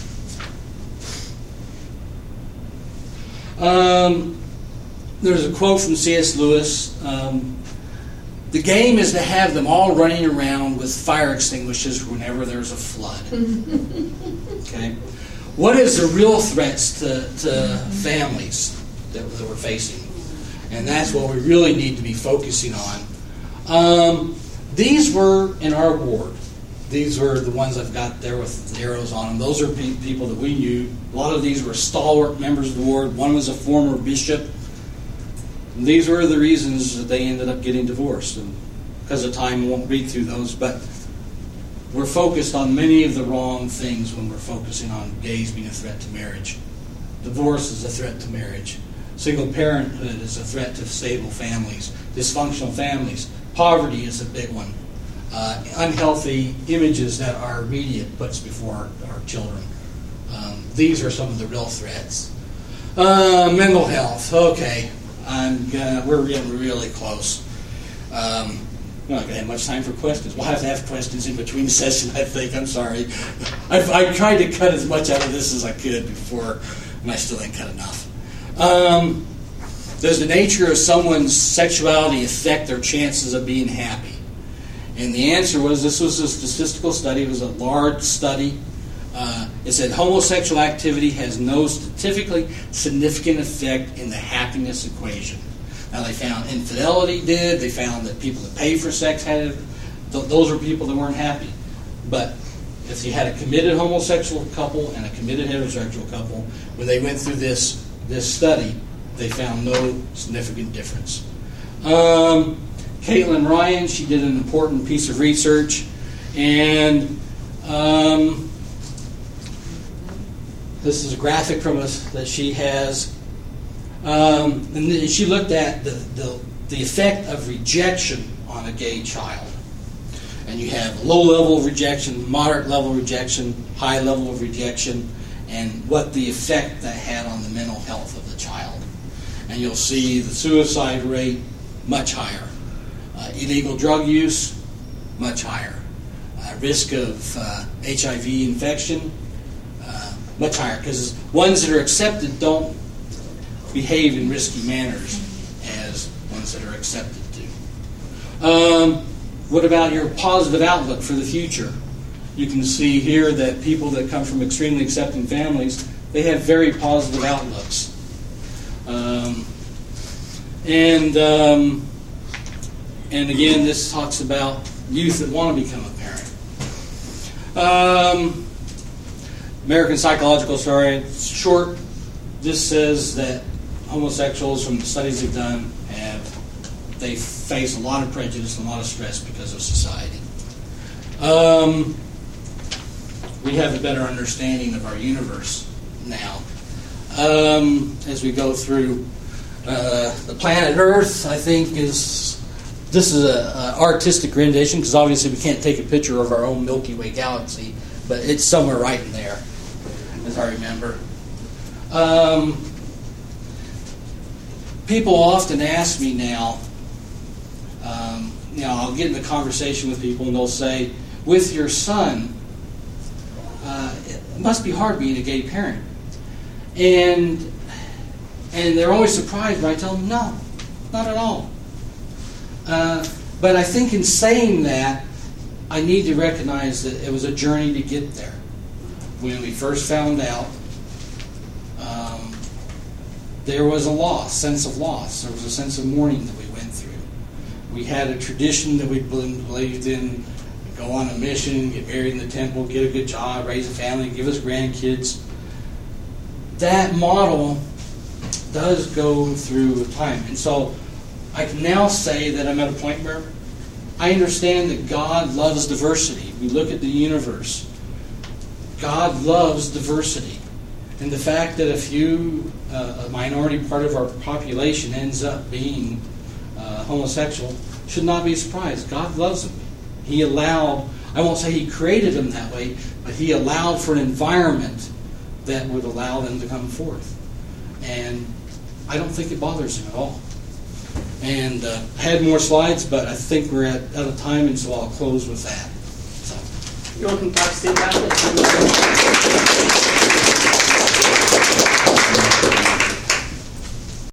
Um, there's a quote from C S Lewis. Um, the game is to have them all running around with fire extinguishers whenever there's a flood. Okay. What is the real threats to, to families that, that we're facing? And that's what we really need to be focusing on. Um, these were in our ward. These were the ones I've got there with arrows on them. Those are pe- people that we knew. A lot of these were stalwart members of the ward. One was a former bishop. And these were the reasons that they ended up getting divorced. And because of time, I won't read through those. But we're focused on many of the wrong things when we're focusing on gays being a threat to marriage. Divorce is a threat to marriage. Single parenthood is a threat to stable families. Dysfunctional families. Poverty is a big one. Uh, unhealthy images that our media puts before our, our children. Um, these are some of the real threats. Uh, mental health. Okay, I'm gonna, we're getting really close. Um, we're not going to have much time for questions. We'll have to have questions in between sessions, I think. I'm sorry. I've, I tried to cut as much out of this as I could before, and I still ain't cut enough. Um, does the nature of someone's sexuality affect their chances of being happy? And the answer was, this was a statistical study. It was a large study. Uh, it said homosexual activity has no statistically significant effect in the happiness equation. Now, they found infidelity did. They found that people that pay for sex had it. Th- those were people that weren't happy. But if you had a committed homosexual couple and a committed heterosexual couple, when they went through this, this study, they found no significant difference. Um, Caitlin Ryan, she did an important piece of research, and um, this is a graphic from us that she has. Um, and she looked at the, the, the effect of rejection on a gay child. And you have low level of rejection, moderate level of rejection, high level of rejection, and what the effect that had on the mental health of the child. And you'll see the suicide rate much higher. Uh, illegal drug use, much higher. Uh, risk of uh, H I V infection, uh, much higher. Because ones that are accepted don't behave in risky manners as ones that are accepted do. Um, what about your positive outlook for the future? You can see here that people that come from extremely accepting families, they have very positive outlooks. Um, and um, and again, this talks about youth that want to become a parent. Um, American Psychological Society, short, this says that homosexuals, from the studies they've done, have they face a lot of prejudice and a lot of stress because of society. Um, we have a better understanding of our universe now. Um, as we go through uh, the planet Earth, I think is this is an artistic rendition, because obviously we can't take a picture of our own Milky Way galaxy, but it's somewhere right in there, as I remember. Um, people often ask me now, um, you know, I'll get in a conversation with people and they'll say, with your son, uh, it must be hard being a gay parent. And and they're always surprised when I tell them, no, not at all. Uh, but I think in saying that, I need to recognize that it was a journey to get there. When we first found out, um, there was a loss, sense of loss. There was a sense of mourning that we went through. We had a tradition that we believed in: go on a mission, get married in the temple, get a good job, raise a family, give us grandkids. That model does go through time. And so I can now say that I'm at a point where I understand that God loves diversity. We look at the universe. God loves diversity. And the fact that a few, uh, a minority part of our population ends up being uh, homosexual should not be a surprise. God loves them. He allowed, I won't say He created them that way, but He allowed for an environment that would allow them to come forth. And I don't think it bothers Him at all. And uh, I had more slides, but I think we're at, out of time, and so I'll close with that. So. You want to talk to about it?